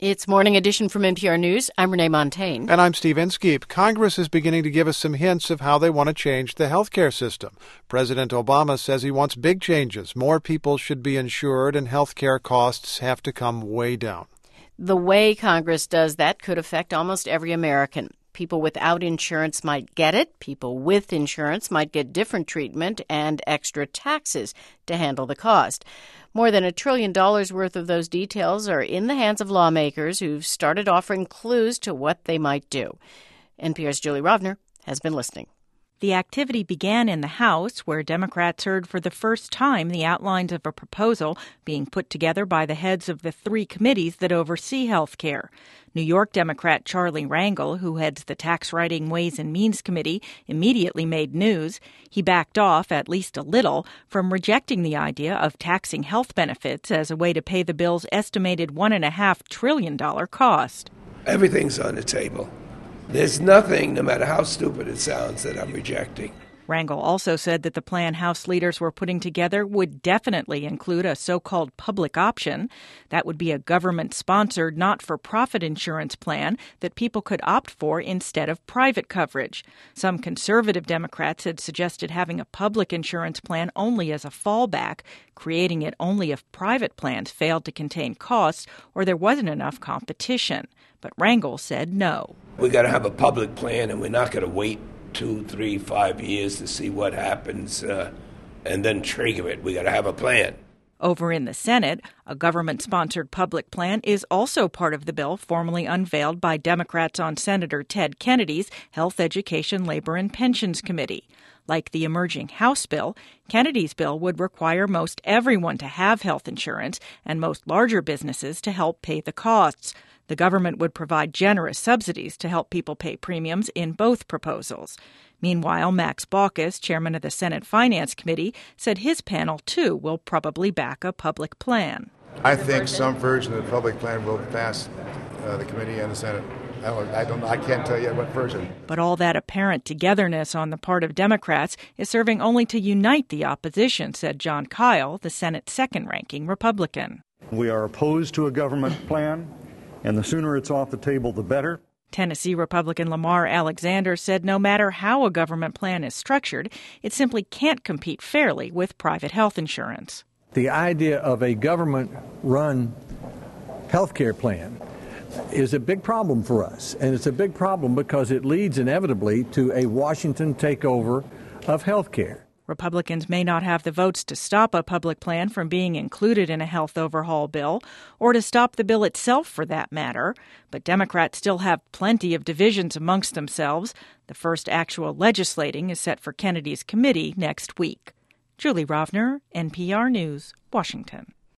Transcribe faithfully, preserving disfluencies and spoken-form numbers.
It's Morning Edition from N P R News. I'm Renee Montaigne. And I'm Steve Inskeep. Congress is beginning to give us some hints of how they want to change the health care system. President Obama says he wants big changes. More people should be insured, and health care costs have to come way down. The way Congress does that could affect almost every American. People without insurance might get it. People with insurance might get different treatment and extra taxes to handle the cost. More than a trillion dollars worth of those details are in the hands of lawmakers who've started offering clues to what they might do. N P R's Julie Rovner has been listening. The activity began in the House, where Democrats heard for the first time the outlines of a proposal being put together by the heads of the three committees that oversee health care. New York Democrat Charlie Rangel, who heads the Tax Writing Ways and Means Committee, immediately made news. He backed off, at least a little, from rejecting the idea of taxing health benefits as a way to pay the bill's estimated one point five trillion dollars cost. Everything's on the table. There's nothing, no matter how stupid it sounds, that I'm rejecting. Rangel also said that the plan House leaders were putting together would definitely include a so-called public option. That would be a government-sponsored, not-for-profit insurance plan that people could opt for instead of private coverage. Some conservative Democrats had suggested having a public insurance plan only as a fallback, creating it only if private plans failed to contain costs or there wasn't enough competition. But Rangel said no. We got to have a public plan, and we're not going to wait two, three, five years to see what happens uh, and then trigger it. We got to have a plan. Over in the Senate, a government-sponsored public plan is also part of the bill formally unveiled by Democrats on Senator Ted Kennedy's Health, Education, Labor, and Pensions Committee. Like the emerging House bill, Kennedy's bill would require most everyone to have health insurance and most larger businesses to help pay the costs. The government would provide generous subsidies to help people pay premiums in both proposals. Meanwhile, Max Baucus, chairman of the Senate Finance Committee, said his panel, too, will probably back a public plan. I think some version of the public plan will pass uh, the committee and the Senate. I don't, I don't. I can't tell you what version. But all that apparent togetherness on the part of Democrats is serving only to unite the opposition, said Jon Kyl, the Senate's second-ranking Republican. We are opposed to a government plan, and the sooner it's off the table, the better. Tennessee Republican Lamar Alexander said no matter how a government plan is structured, it simply can't compete fairly with private health insurance. The idea of a government-run health care plan is a big problem for us, and it's a big problem because it leads inevitably to a Washington takeover of health care. Republicans may not have the votes to stop a public plan from being included in a health overhaul bill, or to stop the bill itself for that matter, but Democrats still have plenty of divisions amongst themselves. The first actual legislating is set for Kennedy's committee next week. Julie Rovner, N P R News, Washington.